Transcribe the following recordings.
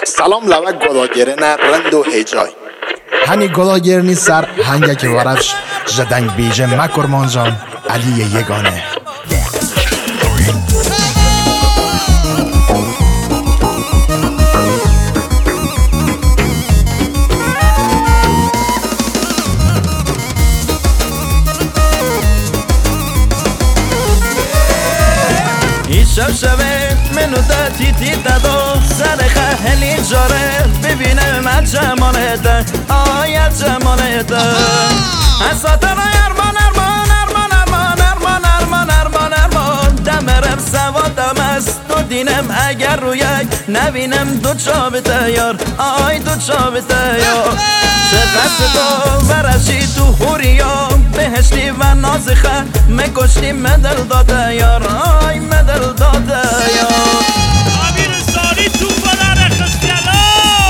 Salom lava gologerina randu hejay. Hani gologerni sar hanga که ورفش جدنگ بیجه مکرمان جان علی یگانه شبه منو داتی دادو سر خهلی جاره ببینم از جمالته آیت جمالته اساتر ارمان ارمان ارمان ارمان ارمان ارمان ارمان ارمان دمرم سوادم است تو دینم اگر روی نبینم دو چابته یار آی دو چابته یار چقدر تو ورشی تو خوریا بهشتی و نازخه مکشتی مدل داده یار آی مدل داده یار امیر سالی تو بدر خستیالا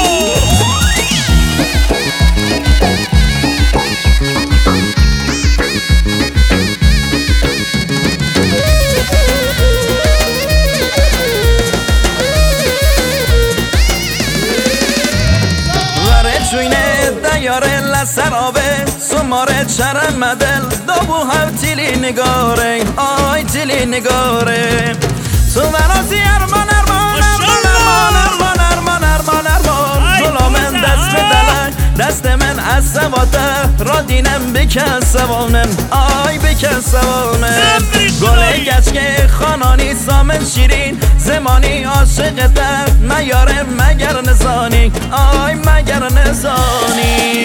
وره جوینه دیاره لسر آبه سماره چرم مدل دابو هم تیلی نگاره آی تیلی نگاره تو منازی ارمان ارمان ارمان ارمان ارمان ارمان ارمان جلو من دست بدلن دست من از سواته را دینم بکن سوانم آی بکن سوانم گله گچک خانانی سامن شیرین زمانی عاشقته میاره مگر نزانی آی مگر نزانی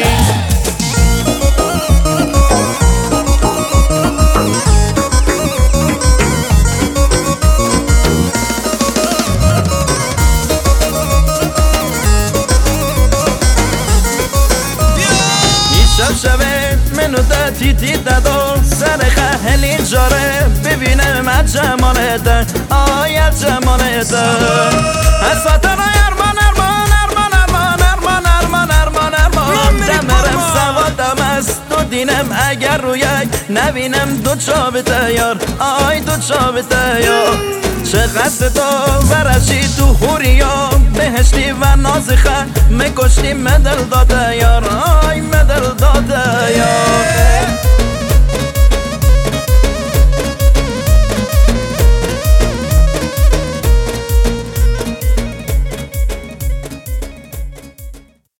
شبه منو داتی دادو سر خهلی جاره ببینم از جمالته آیت جمالته اساتر ارمان ارمان ارمان ارمان ارمان ارمان ارمان ارمان دمرم سوادم است تو دینم اگر روی نبینم دو چابته یار آی دو چابته یار چقدر تو ورشی تو خوریا بهشتی و نازخه مکشتی مدل داده یار آی مدل داده